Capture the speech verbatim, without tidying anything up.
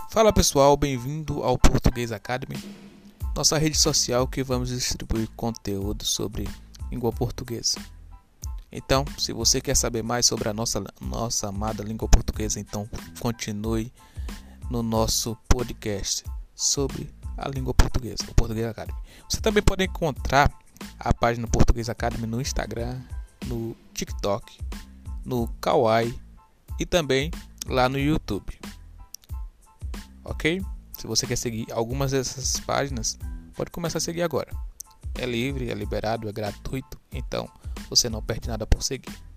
Fala pessoal, bem-vindo ao Português Academy, nossa rede social que vamos distribuir conteúdo sobre língua portuguesa. Então, se você quer saber mais sobre a nossa, nossa amada língua portuguesa, então continue no nosso podcast sobre a língua portuguesa, o Português Academy. Você também pode encontrar a página Português Academy no Instagram, no TikTok, no Kawaii e também lá no YouTube. Ok? Se você quer seguir algumas dessas páginas, pode começar a seguir agora. É livre, é liberado, é gratuito, então você não perde nada por seguir.